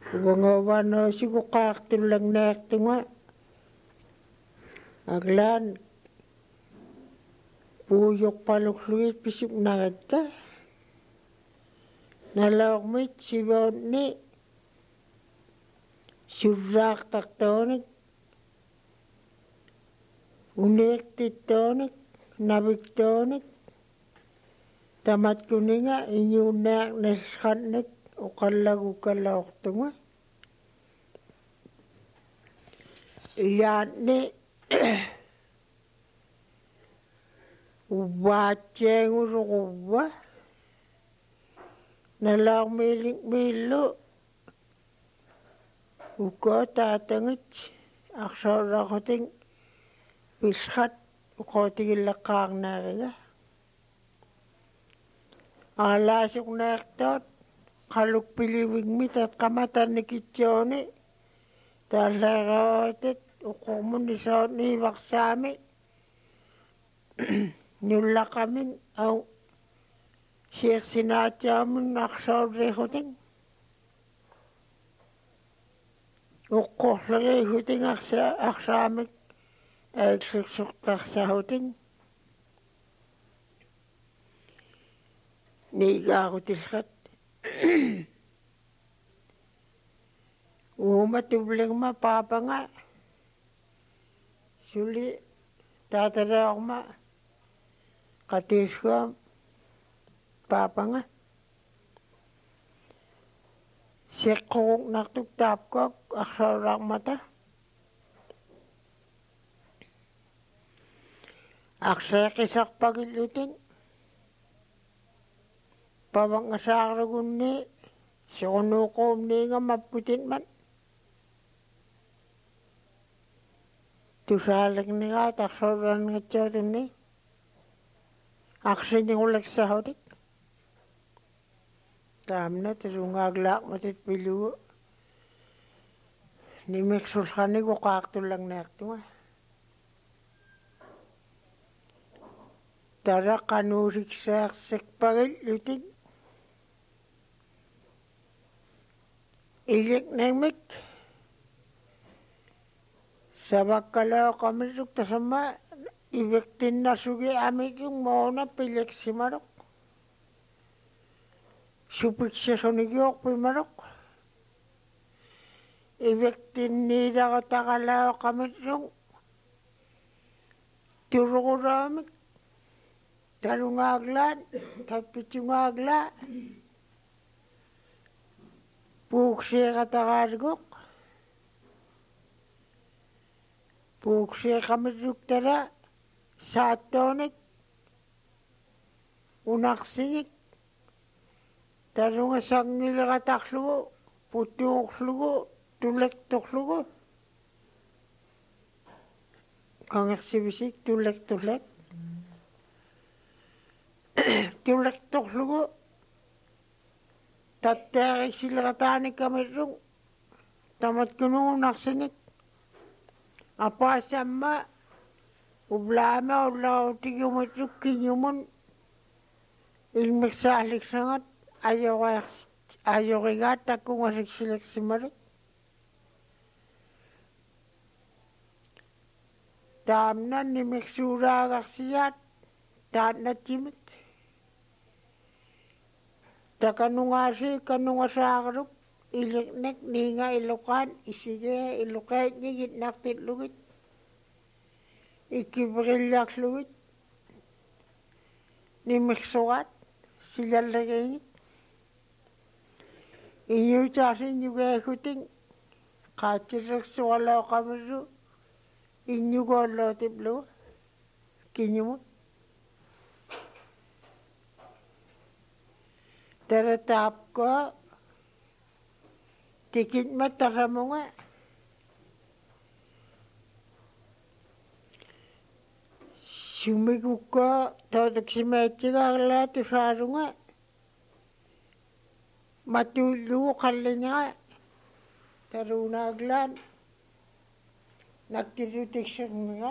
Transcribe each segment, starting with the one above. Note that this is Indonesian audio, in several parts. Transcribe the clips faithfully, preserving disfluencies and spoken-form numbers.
Wangawano sigo kaktulang nektunga. Aglan puyok palukluit pisuk nagatka. Nalawmit siwon ni surrak taktonik. Unik titonik, nabiktonik. Tamat kuninga inyunak neshanik ukallag ukalawaktunga. Iyan ni ubaceng urukuba. Nalang milik milo. Uko tatangit aksarakoting piskat uko tigilakang nariga. Alasuk nektot kaluk piliwing mitat kamatan ni kityoni. Talagawatit ukumun isot ni waksami. Nyula kaming au siyak sinatyamun aksar rehuting. Ukoh lagi huting aksamik ay suksuktak sa huting. Niga ako tiskat. Umatubling mapapa nga. Suli tatara ako ma. Katis ko papa nga. Sekong naktuktap ko aksarak mata. Aksa kisak pagiluting. Pawang asaragun ni. Sikunukom ni nga maputin man. Tusalag ni nga taksaran nga tiyotun ni. Aksa niya ulag sa hodik. Tam na tarungaglak matit pilu. Ni meksulhani ko kaktulang nektunga. Tara kanurik sak sekpagil luting. Ilik nemik. Sabak kalau kami sukta sama ibektin na sugi amit yung mauna pilek si Marok. Supik siya sunigyok pi Marok. Ibektin nila katakalaw kami yung turukuramik. Tarungaglan, tapitungagla. Puksya katakargok. Puksya kami suktara. Satonik. Unaksik. Tarunga sangil kataklugo. Putuklugo. Tulek-tuklugo. Kangaksibisik tulek-tulek. Tulek-tuklugo. Tattarik sila katanik kami rung. Tamat kuno naksinit. Apa sama ublama ulau tiga metruk kinyumun ilmek salik sangat ayo ayo kagat aku masih silek simarik. Tamna ni meksura kaksiat tanna timik. Takanungasi kanungasakaruk. Iliknek ninga ilukan isige ilukay nyigit naktit lugit. Ikibrilyak lugit. Nimiksuat sila lagay. Inyo chasin juga ikuting kacirak suwala kamiru. Inyo golo tiblo kinyumut. Teretap ko tikit matara mo nga. Sumigo ko, todak si Metsi ka lahat usaro nga. Matulo kala niya. Tarunaglan. Nagtirutik siya nga.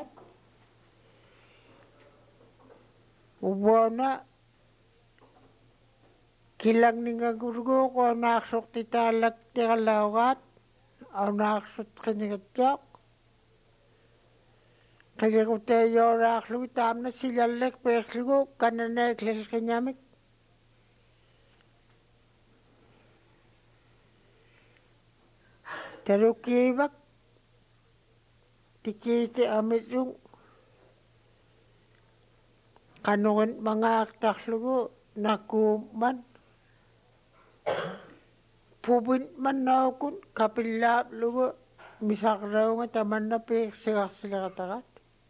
Ubo na. kilang ninga gurgo ko naksok titalak tikalawat au naksot kinigatjak kaya ko tayo raklu tam na silalek pekligo kananek les kanyamik taro kibak tikiti amit yung kanungan mga aktaklugo nakuman pubin man na kun kapilap lugo misak raw nga taman na pek sigak sigatakat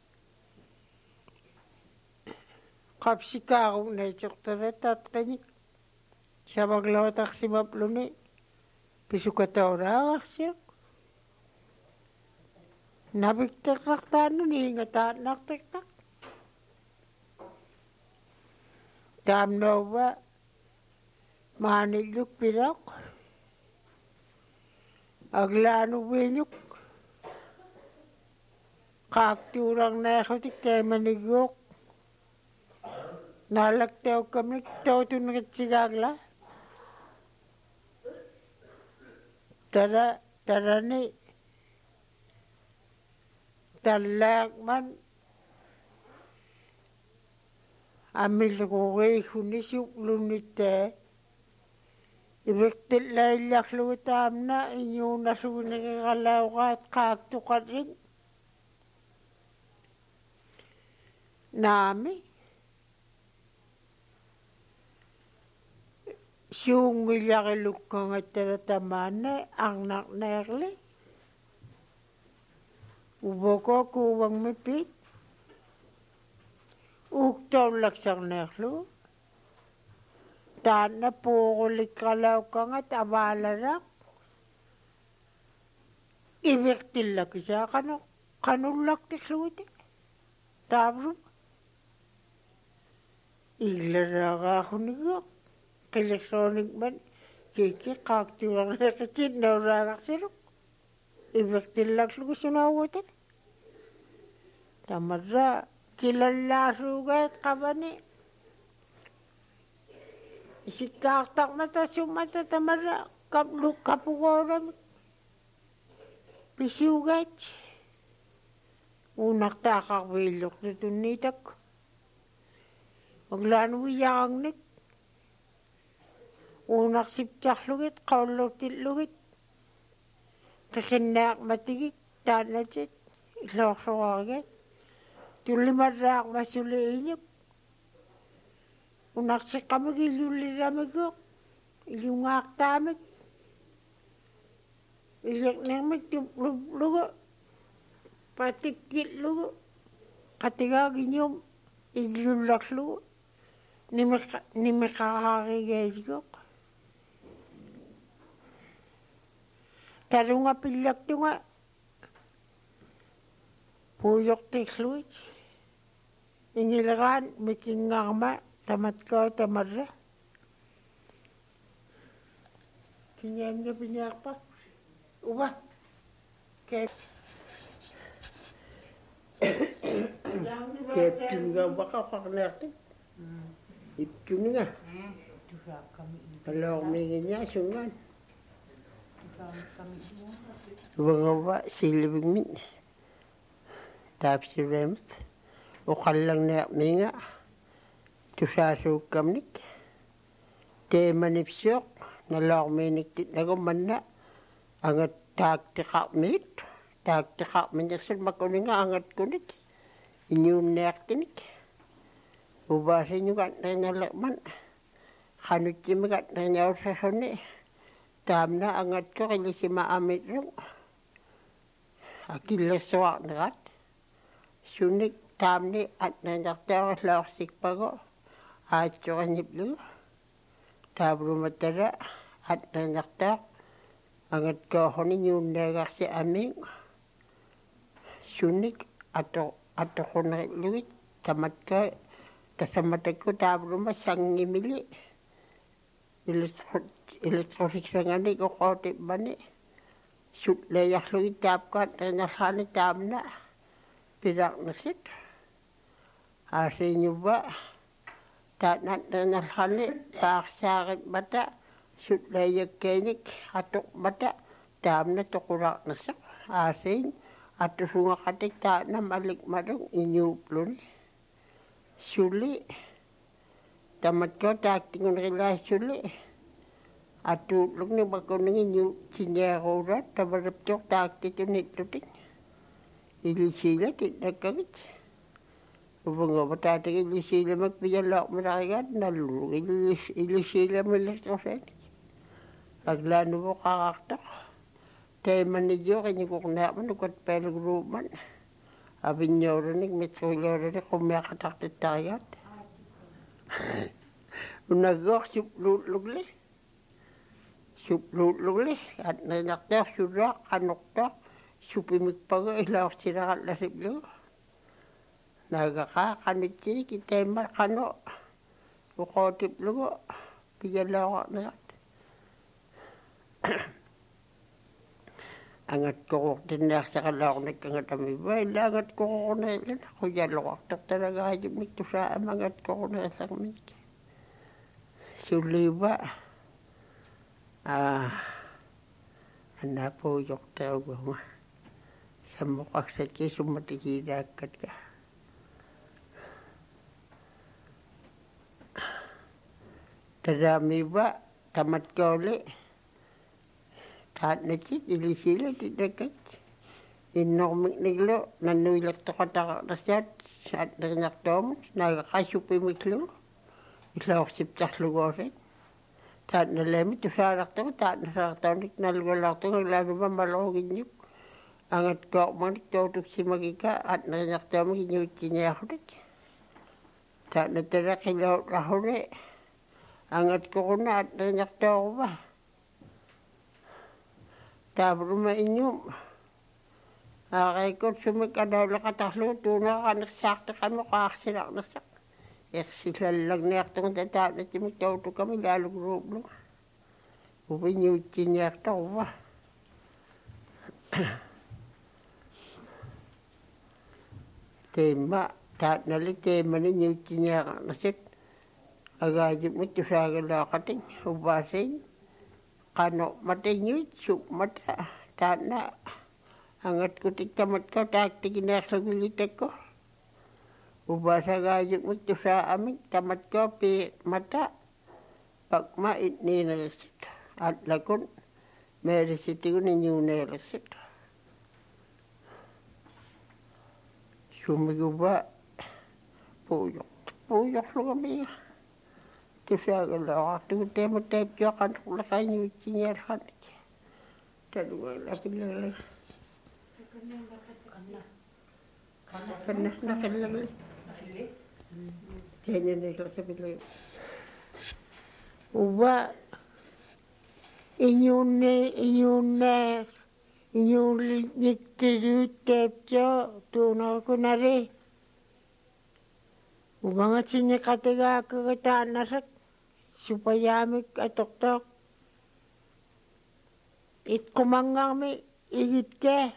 kapsika akong naitsok taret at kanyik sa maglawatak si mapluni pisukataw rawak siya nabiktakak tano niingatan naktiktak tamno ba maniluk pirak aglano winyuk kakturang naikotik kay manigok nalagtaw kami tawto nakatsigagla tara tara ni talak man amil ko kay hunisuk lunite ibektil laylak lutam na inyo nasunig kalawkat kaktukat rin nami siyong ilakiluk ka nga tiratamane ang naknerli ubo ko kuwang mipit uktaw laksang nerlo Tana po kulit kalaw ka nga tabala rak. Ibektil laki siya kano kanulak tikluti. Tabro. Iglara ka ako nigok. Elektronik man. Kiki kaktiwang nakachin na urarak sirok. Ibektil laki lugo sunawatin. Tamadra kilala sugay kabani. Isikaktak mata sumata tamara kapluk kapugoram pisugat unak takak wilok na tunitak maglano wiyang nik unak sipchak lugit kaulotit lugit kakinak matigik tanajit ilok sawagat tulimarak masuli inyap unak si kami giluliramig ko, ilungak tamig, ilak namig lugo, patikit lugo, katiga ginyom, ilulak lugo, ni makakakigay ko. Taro nga pilak to nga, puyok tikluit, ingilakan, mikingama, tamat ko, tamarra. Kinyan nga pinyak pa. Uba. Kep. Kep nga baka paknerti. Ipkyung nga. Kalau mingin niya, sungan. Mga ba, silibing min. Tapos si Remt. Ukal lang na minga. Tusasuk kamnik, te manipsyok, nalak minik tit naguman na, angat taktikak mit, taktikak minyasin makuninga angat kunik, inyong nek tinik, ubasin nyo kat na nalakman, kanut yung kat na nyaw sa suni, tam na angat ko kaya si maamit rung, akilas wak na kat, sunik tam ni at nanaktaw laksik pa ko, at ko kanyiplo, tabro matara at nanakta, angat ko ako ninyo nagak si aming, sunik ato ato ko nakiluit, tamat ko, kasamatag ko tabro masang ngimili, ilustrosik sa ngani ko kote bani, sutlayak luit tap ko at nanakani tam na, pirak nasit, asin nyo ba, ta na na khane ta saarit mata sutlayakkenik atuk mata taamna toqura nassa aasin atusunga qatik taana malik madung inyuupluni suli tamatko taaktingun rilaa suli atu lugni bakuningi nyu kinyarurat tabaraptok taaktitunittutik ilisila tinakavit ubunga batatigi ilisila magpiyalak marakat nalulung ilis ilisila milastrosen aglanu mo kakaktak tema ni jo kanyikuknaman ukat pelagruman abinyoronik mitsuloronik kumyakataktatayat unagok suplulugli suplulugli at nanaktak surak kanuktak supimikpaga ilaw sirakat lasiplo nagaka kanitsi kitemar kano ukotip lugo piyalawak nakat angat ko tinak sa kalawak na kangat amibay langat ko ko na ilan ako yalawak tak talaga hayop nito sa amangat ko na isang minti suliba ah anapo yok tao ko sa mukak sa kiso matikirakat ka Tadami ba tamat ko ulit taat na chit ilisila tinakat inomik niglo nanuyilak to kataka nasyat saat narinak tomos nagakasupi miklo ilaw siptak lugorin taat na lemit usarak to taat na sarak to nik nalugolak to naglalo ba malogin yuk angat ko manik tutuk si magika at narinak tomos inyut kinyahurik taat na tarak ilaw rahuri angat ko na at narinak to ba tabruma inyum akay ko sumik adaw lakataklo tuna ka nagsakta kami kaksilak nasak eksilalag niyak tong tata na timikauto kami lalog rublo upinyuti niyak to ba tema tat nalik tema ni nyuti niyak nasit agajip mo tusagalakating ubasing kano mata nyut sup mata tana angat ko tiktamat ko taktik inasagulitek ko ubasa gajik mo to sa amin tamat ko pi mata pagma itni nalasit at lakon meresiti ko ninyo nalasit sumigo puyok puyok lo kami Tisagala tu tema tep jakan lakai ni cinyar han. Tadu lagi lagi. Kena nak lagi. Jangan ni kalau sebelum. Uba inyune inyune inyune niktiru tep jo tu nak kunari. Uba ngacinya kataga kegataan nasak. Supaya amik atok-tok it kumangang mi igit ke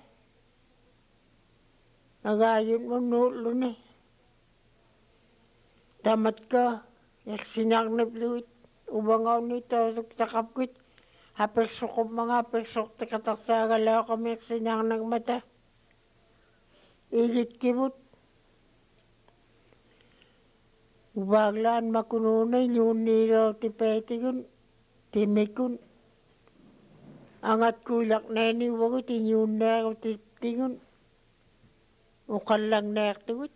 nagayun mo nulo ni tamat ka yaksinak na bluit ubangaw nito sakapkit hapeksok ko mga hapeksok tikatak sa galaw kami yaksinak nagmata igit kibut Ubaglaan makununay yun nilo tipetigun timikun angat kulak neni wagut inyun na titingun ukalang nektugut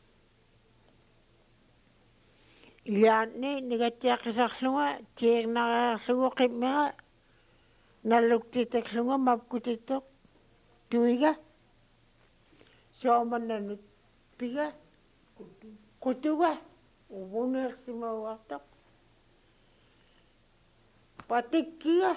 iyan ni nigatyak saklunga cik nakasungo kimya naluktitak sunga mapkutitok tuiga so mananut piga kutuga Ubuner si mawatak. Patik kia.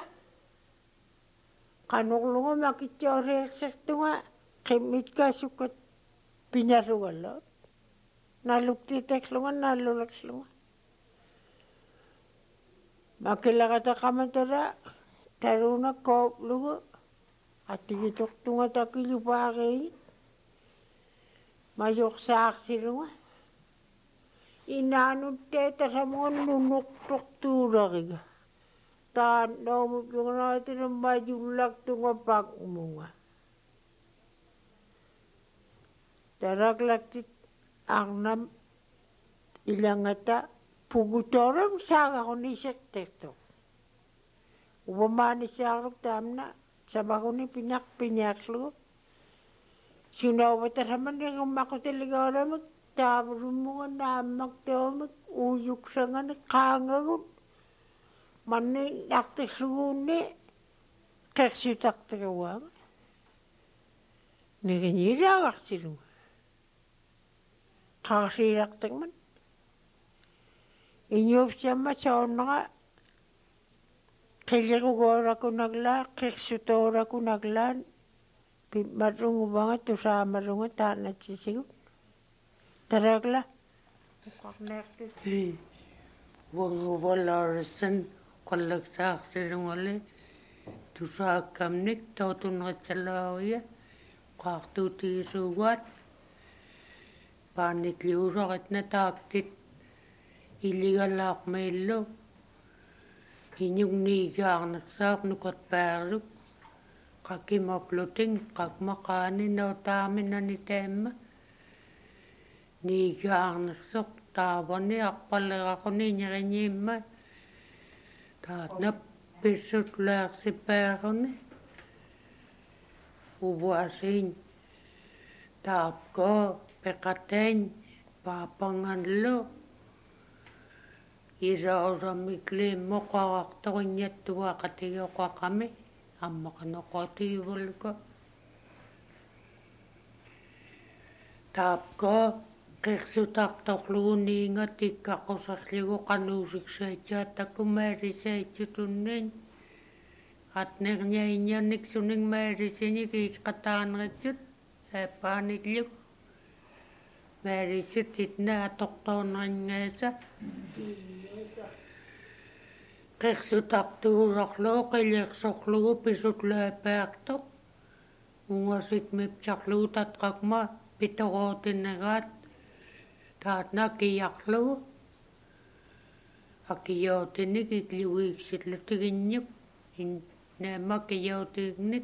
Kanong lunga makitore sa tunga. Kimit ka sukat pinaruwala. Naluktitek lunga, nalulak lunga. Makilakata kamantara. Taruna kop lunga. Atigitok tunga takilupake. Mayok sa aksi lunga. inanutte tasamon nunuktuk tuurakiga. Taan noomut yung natin ang majullak tunga pagmunga. Taraklaktit ang nam ilangata pugutorang saga ko ni sektekto. Upamani siya ako tamna sama ko ni pinyak-pinyaklo. Sinawata naman yung makotiligaw na magtabro mo nga namak daw mag-uyok sa nga nakangagon. Mani naktisuguni kaksutaktikawang. Naganyira kaksirung. Kakasiraktik man. Inyop siya masaon na nga. Kaya ko gora ko nagla, kaksutora ko nagla. Marungo ba nga to sa marungo tanat sisigod. Taragla. Wango walarasan kalaksak sirungale. Tu sa kamnik tautun ngatsalawya. Kaktu tisuwat. Panik liurakit na taktit. Iligalak mailo. Inyong nigang naksak nukat peruk. Kakimapluting kakmakanin na utamin na ni Tema. Nigang naksak tawan ni akpala ako ni nyaranyima. Tat na pisut lak si pero ni. Ubuasin. Tap ko pekaten papanganlo. Ira-ora mikli mo kakakto nyat tuwa katiyo ka kami. Amma ka nakatiwal ka. Tap ko, keksutak luni nga tika ko sa sligo kanusik sa chat ako meri sa chutunin. At nagnyay niya niksuning meri siya kis kataan nga chut. E panik liw. Meri siya titna atoktonan nga sa. Keksutak tuurak lo, kaileksok lo, pisut lepektok. Ungasik mipsak lo, tatkak ma, pitokotin nagat. Taat na kiyak lo. Akiyotin ni kikliwiksit lo tiginyip. Nema kiyotin ni.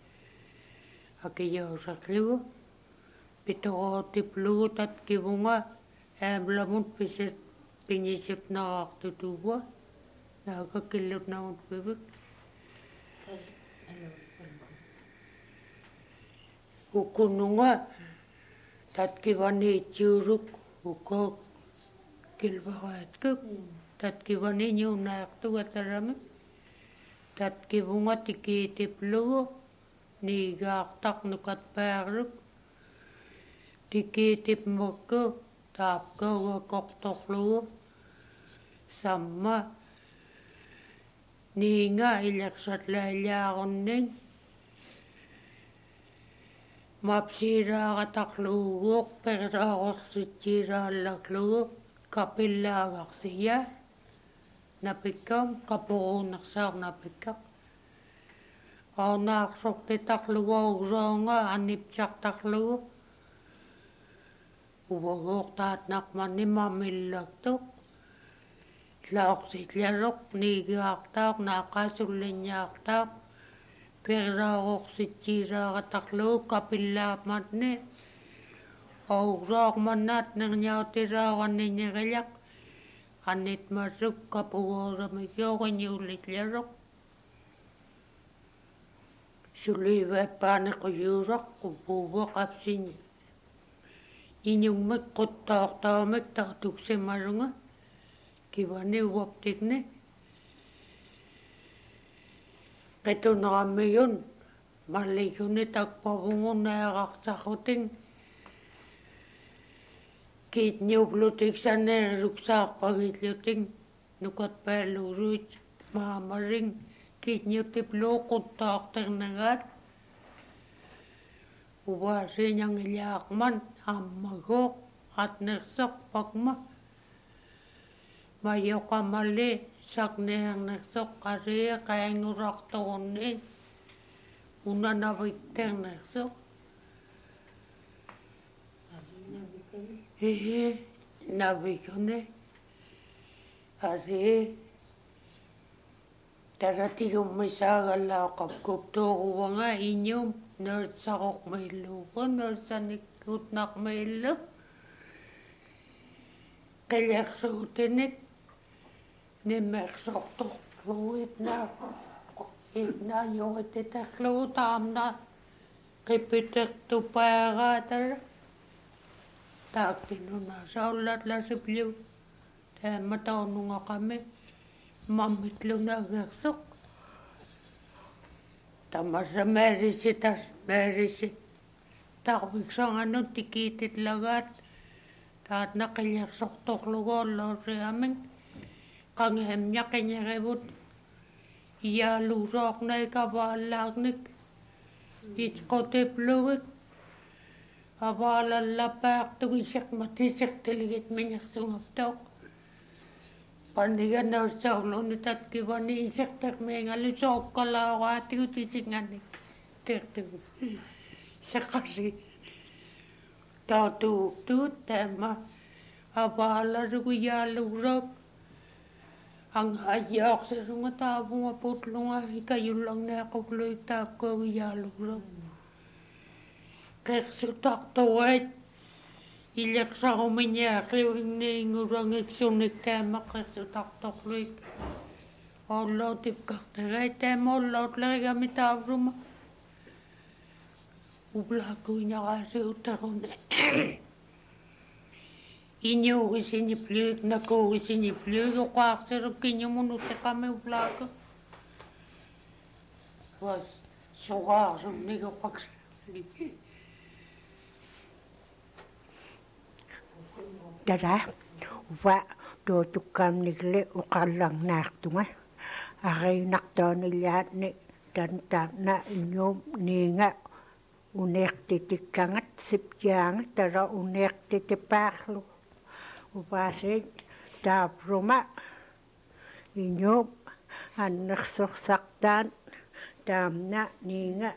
Akiyosak lo. Pitokotip lo, tat kibunga. Emlamut pisit pinisip na aktutuwa. Nakakilot na akong bibig. Kukuno nga. Tat kibani tsuruk. Kuko kilbakat kuk. Tat kibani nyo naktu katarami. Tat kibunga tikitip lugo. Nigaktak nukat peruk. Tikitip mo ko. Tap ko wakoktok lugo. Sama. Ni nga ilaksat lalyakon ning. Mapsira kataklugok, pero ako sitsira laklugok, kapilagak siya. Napikam, kapuon naksak napikam. Ako naksok ti taklugok zonga, anipsak taklugok. Uwagok tatnakman ni mamilagtok. Laok sitlarok, nigaktak, nakasulinyaktak. Pero sitsira kataklo, kapilamat ni. Aurok manat ng nyawtirawan ni nyakilyak. Anit masuk kapuwara mikyo kanyulit larok. Suliwe panik ko yurak, kupuwa kapsin. Inyong magkutak tamak tatuk si marunga. Kibani waptik ni. Ito na kami yun. Mali yun ni tagpabungo na kaksakuting. Kit niyo blutik sa neruksak pagitluting. Nukat peluruj mamaring. Kit niyo tiplo kutak ternagat. Ubasi niyang ilyakman. Amagok at nersak pagma. Mayo ka mali, sak niyang nagsok kasi kaya ngurak taon eh. Una na wikter nagsok. Hehe, navigone ase taratigummissaagallaaqapkuptuuruanga iñum nertsaroqmiilluuqa nertsanikutnarmiillu qillersuutinik nimmersortorluit naa naa jungittiterlugu taamna qipitertupaaraatala taaktinuna saullatlasiplu taamataunungaqami mammitlunaagersoq tamassa määrisitas määrisi tarviksanganut tikiititlagaat taat naqillersortorlugoolloosiaming qangeemñaqiñerivut iyaaluusoornaikavaallaarnik itqutiplugik avaallallapaartugisermatisertiligit miñersungaptooq panigannersauluni tatkivani isertermiingallu sookkalaoraatigut isinganik tertugu seqasi taatuuqtuut taama avaallasugu iyaaluusook angaajiaorsasunga taavunga putlunga ikajullarneaquvluik taapkoogu iyaaluusook qersutartuait illersarumiñaaqliuinniingurangiksunik taama qersutartorluik ollootipkartagai taama ollootlerigami taavsuma ublaakuiñaraasiuttarune iñuurisinipliuik nakuurisinipliuik uqaarseruk kiñumunuteqami ublaaku was suqaarsunnigoqaks Tara, uva tuotukkaamnikli uqallarnaartunga ariinartoonillaatni tantaanna iñuum niinga uneertitikkangat sipjaanga tara uneertitipaarlu uvaasiin taapruma iñuum annersorsartaan taamna niinga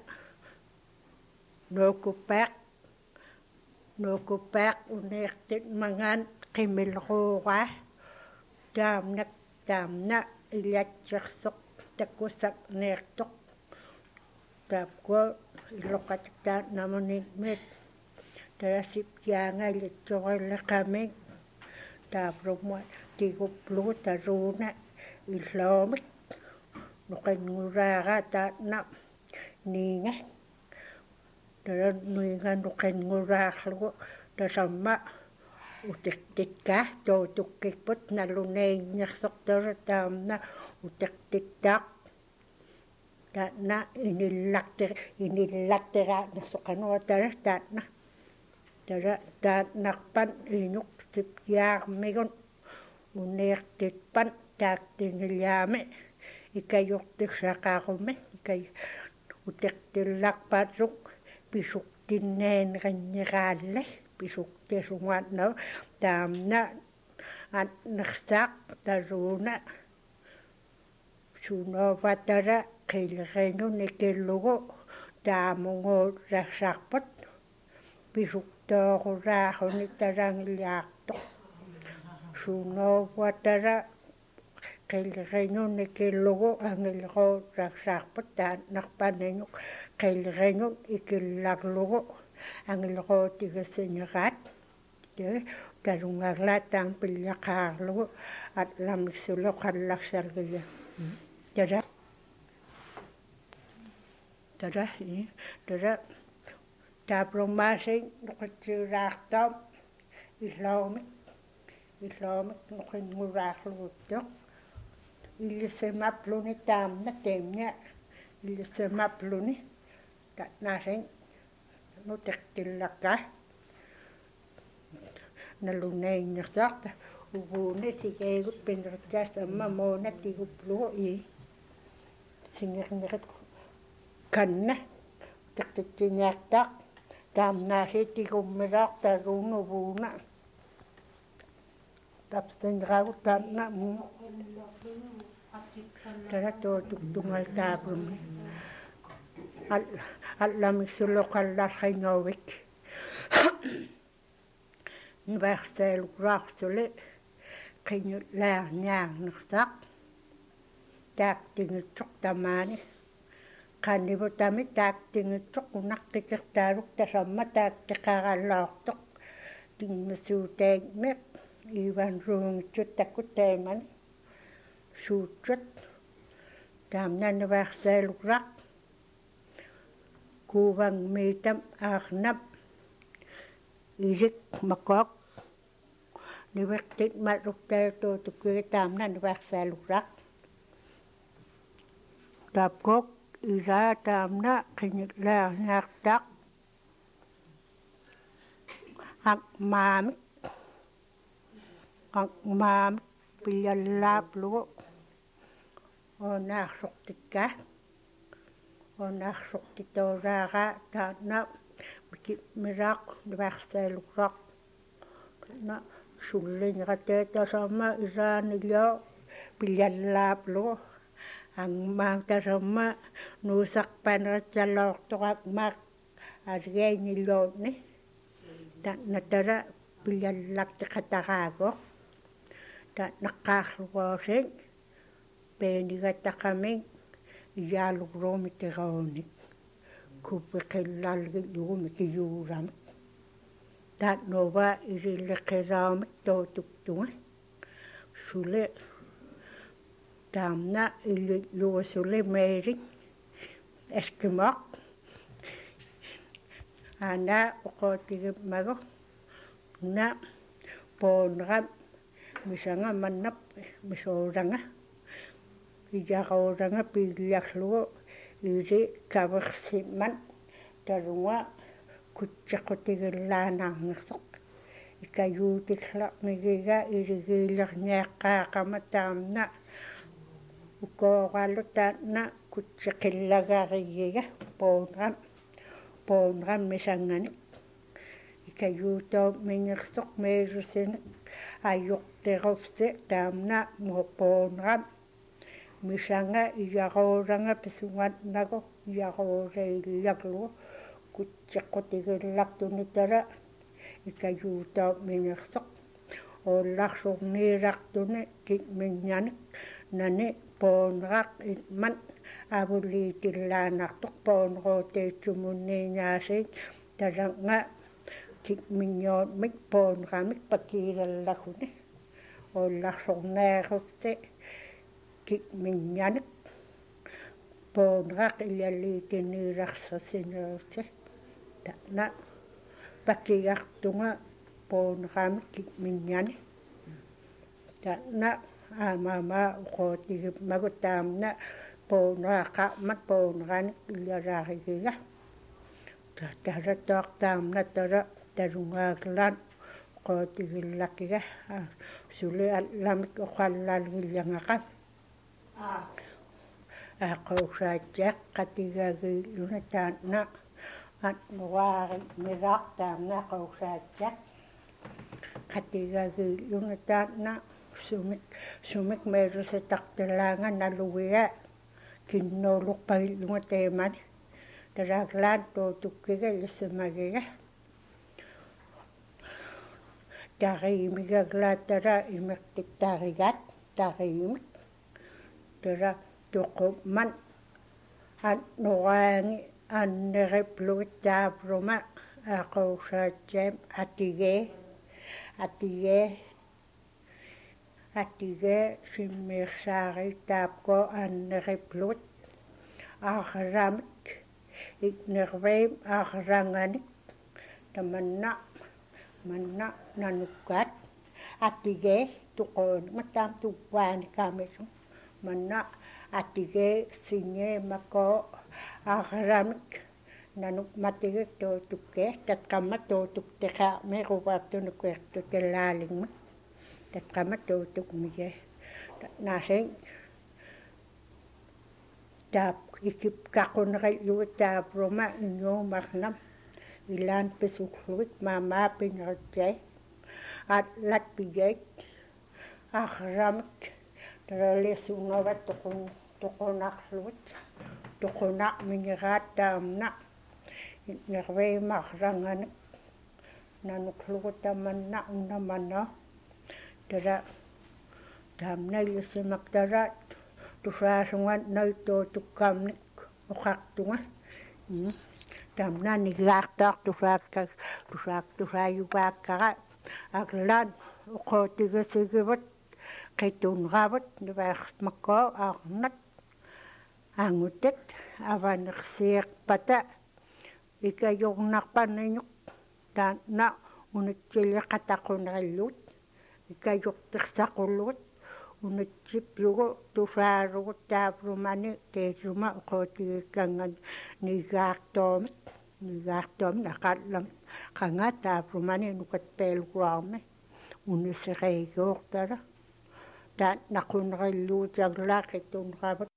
nookupaaq nookupaaq uneertit mangaan qimilruuraa taamnak taamna illatsersoq takkusak neertoq taapkua iloqatiktaat namunimmet tarasipjaanga ilitsorilliqaming taapruma tiguplugu taruuna illoomik nuqinnguraaraa taatna niinga tara niinga nuqinnguraarlugu tasamma utirtikkaa tootukkikput naluneiññersortara taamna utirtiktaaq taatna inillaqtir inillaqtiraannersoqanua tara taatna tara taatnarpan iñuq sipjaarmigun uneertitpan taaktingillaami ikajortirsaqaarumi ikay utirtillarpaatsuq pisuktinneenerinniraalle pisuktisungaatna taamna annersaaq taruuna sunovatara qilreñu nikillugu taamunguurrassarpat pisuktooruraaruni tarangillaartoq sunovatara qilreñu nikillugu angilruurrassarpat taannarpaniñu qilreñu ikillarlugu angilruutigasineraat tarungarlaat taam pillaqaarlugu atlamiksulo qallarsalgiya tara tara tara taaprumaasiin nuqitsiuraartaam illaumik illaumik nuqinnguraarluguttoq illisemapluni taamna teemña illisemapluni tatnaasiin nutertillaqqa naluneiññersaarta uguune sigeegut pinnertaas amma moona tiguplugu i singernerit kanna tertittiñaartaaq taamnaasi tigummiraaq taruunuvuuna tapstenraagut taamna tara tootuktungal taaprumi allamiksuloqallarqiñoovik нуарсаалуклаарсуле qinu laarniarnersaq taaktingitsoq tamaani qannivutami taaktingitsoq unaqqikirtaaluk tasamma taakteqaralaortoq tingmasuutaigmeq ivan ruungitsut takkutaaimani suutsut taamnanuarsalukraq kuuvangmiitam aarnap ilik makoq nivertit maluktaatuutukkiga taamnanuarsalukraq tapkok iraa taamna qinilaarnaartaq aqmaamik aqmaamik pillallaaplugu onaarsortikka onaarsortitooraaqa taanna miraaq nuarsalukraq na sullinerateetasamma iraanilio pillallaaplugu angmaang tasamma nuusarpaneritsalloortoqak maaq aligainilloonni tanatara pillallaktiqataraago tannaqqaarlugoosing peenigataqaming iyaalugruumitiruunik kuppiqillalgilluumi kiyuuramik taannuva irilleqiraamik tootuktunga sule taamna illuusuli meerik eskimoq ana uqootigimmagu na poonram misanga mannap misooranga iyaruuranga piilliarlugu iri kaversimman tarunga kutsequtigillaanaarnersoq ikayuutiklaqmigiga irigiillerniaqqaaqama taamna ukooqallu taanna kutseqillagarigiga poonram poonram misanganik ikayuutoo mingersoq meerusinik ayuqterufsi taamna mupoonram misanga iyaruuranga pisungannagu iyaruureillaglugu kutsequtigillaartunitara ikayuutoo mingersoq oollarsurniirartuni kitminñanik nani poonraq itman avuliitillaanartoq poonruuteitsumunniingaasiin talanga kitminñoonmik poonramik pakiilallaguni oollarsurneerutti kitminñanik poonraq ilaliitiniirarsasineersi ta'na pakigartunga poonramik kitminñani ta'na aamama uqootigimmagu taamna poonraaqamat poonranik illaraarigiga tataratoq taamna tara tarungaaglaan uqootigillakiga suli allamik uqallalgillangaqa aqausaatiaq qatigagiilluna taanna atnuaari miraaq taamna qausaatiaq qatigagiilluna taanna sumik sumik meerusitaqtilaanga nalugia kinnooluqpagillunga teemani taraaglaan tootukkiga illissimagiga tariimigaglaatara imirtittaarigaat tariimik tara tuqumman annuaangi anneripluit taapruma aqausaatiam atigee atigee atigee simmiirsaari taapko anneripluit aaramik iknerveim aaranganik tamanna manna nanukkaat atigee tuqoon mataam tuwaani kaamisum manna atigee singe makoo aaramik nanuk matigik tootukkee tatqamma tootukteqaa meeruvaartunukuertutelaalingma tatqamma tootukmige naasing taap ikip kaqunerillugu taapruma innuumarnam ilaan pisukluit maamaapineritsiai atlat pijait aaramik taralesungavat tuqun tuqunarluit tuqunaq mingeraat taamna nerveimarranganik nanukluqutamanna unnamana tara taamnaillasimaqtaraat tusaasungan naituutukkaamnik uqartunga taamnani gaartaaq tusaakka tusaak tusaayuvaakkara aqlaan uqootigasigivat qitunravat nivaarmakkoo aarnat aangutat avanersiiqpata ikajornarpaniñuq taanna unutsilliqataqunrillut ikajortirsaqullut unutsiplugu tusaarugut taavrumani teesuma uqootigikkangan nigaartoomit nigaartoomit aqallam qanga taavrumani nukatpeeluguarmi unisereegiortara taan naqunrilluutiarlaaqi tunravat